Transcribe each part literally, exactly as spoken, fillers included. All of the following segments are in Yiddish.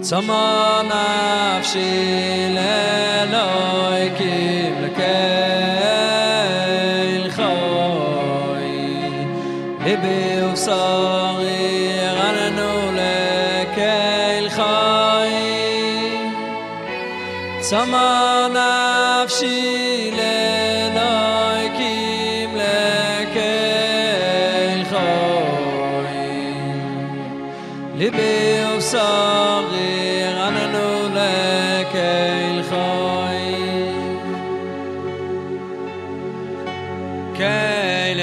צמא נפשי לאלוהים לכל חי ליבי ובשרי רננו לכל חי צמא נפשי לאלוהים לכל חי ליבי ובשרי רננו לכל חי כל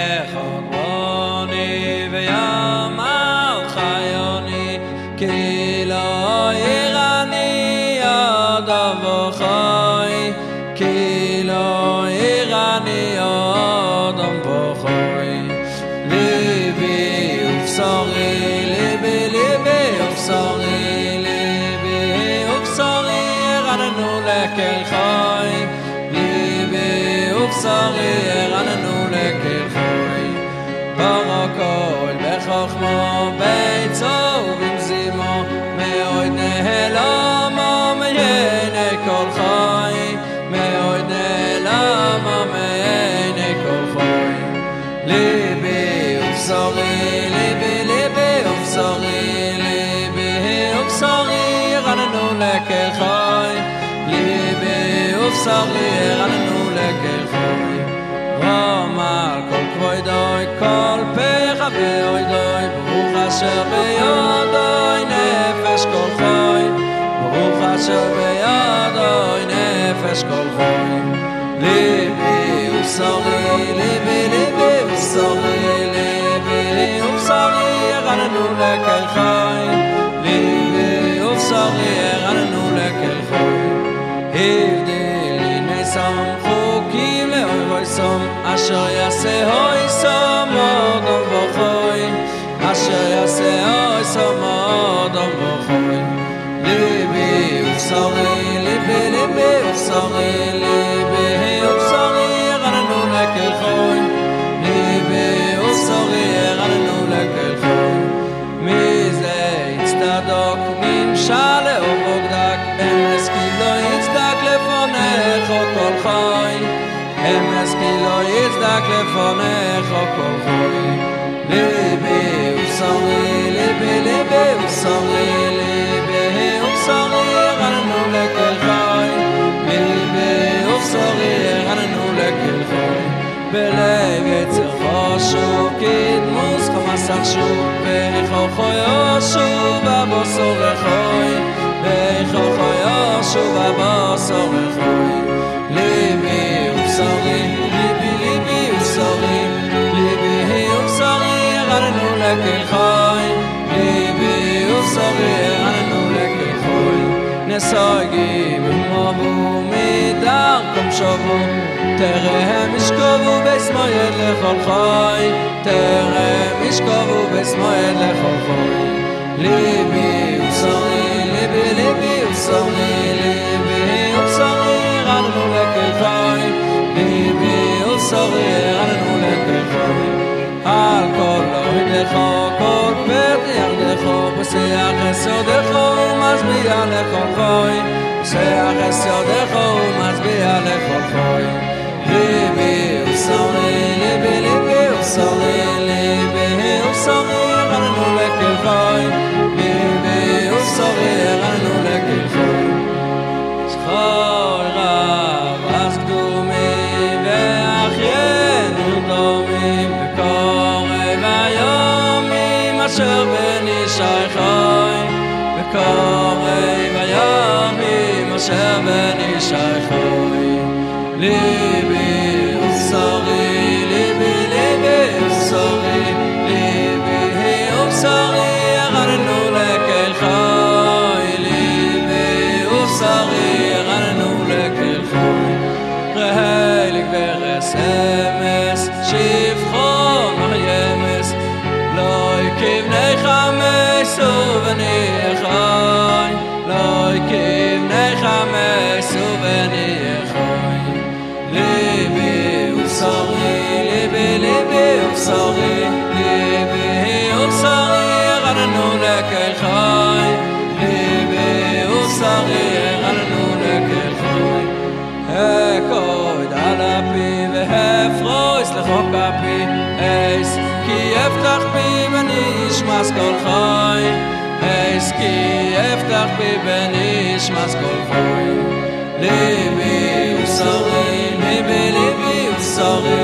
חרוני ויום על חיוני כי לא יראני אדם וחי כי לא יראני אדם וחי ליבי ובשרי ליבי ליבי ובשרי ליבי ובשרי רננו לכל חי ליבי ובשרי רננו לכל חי ברקול בחוכמו ביצו ובמזימו מאוד נהלמו מעיני כל חי מאוד נהלמו מעיני כל חי ליבי ובשרי ליבי ליבי ובשרי ליבי ובשרי רננו לכל חי ליבי ובשרי רננו לכל חי ואומר כל כבודוי כל פך ואוידוי ברוך אשר בידוי נפש כל חי ברוך אשר בידוי נפש כל חי ליבי ובשרי ליבי ליבי ובשרי ליבי ובשרי רננו לכל חי ליבי ובשרי רננו לכל חי הבדיל נסם חוקים לאוי סום אשר יעשה הוי סום אדם וחוי אשר יעשה הוי סום אדם וחוי ליבי ובשרי ליבי ליבי ובשרי ליבי ובשרי רננו לכל חי ליבי ובשרי רננו לכל חי מזה יצטדוק נמשל לאור בוגדק אמס כי לא יצדק לפונך כל חי אמס כי לא יצדק לפונך כל חי ליבי ובשרי ליבי ליבי ובשרי ליבי ובשרי רננו לכל חי ליבי ובשרי רננו לכל חי בלב יצר חשוב כדמוס חמסך שוב ואיכו חויו שוב הבוסו וחוי ואיכו חויו שוב הבוסו וחוי ליבי ובשרי ליבי ליבי ובשרי ליבי ובשרי רננו לכל חי ליבי ובשרי רננו לכל חי נסוגים ומובו מדרכם שבו תרם ישכבו בשמאל לכל חי תרם ישכבו בשמאל לכל חי ליבי ובשרי ליבי ליבי ובשרי ליבי ובשרי רננו לכל חי ליבי ובשרי רננו לכל חי על כל אוהדך כל פת ירדך בשיח יסודך ומשביע לכל חי בשיח יסודך ומשביע לכל חי ליבי ובשרי ליבי ליבי ובשרי ליבי ובשרי רננו לכל חי ליבי ובשרי רננו לכל חי זכור רב אז קדומים ואחיינו דומים וקורב היומים אשר בין ישי חי וקורב היומים אשר בין ישי חי ליבי ובשרי ליבי ליבי ובשרי ליבי ובשרי רננו לכל חי ליבי ובשרי רננו לכל חי רהליק ורסמס שפחון ימס לא יקבני חמש ובני חי לא יקבני חמש ובני חי ליבי ובשרי ליבי ליבי ובשרי ליבי ובשרי רננו לכל חי ליבי kapi והפרויס לחוק kapi eis ki eftach bi benish mas kol choy eis ki eftach bi benish mas kol choy libi usori libi libi usori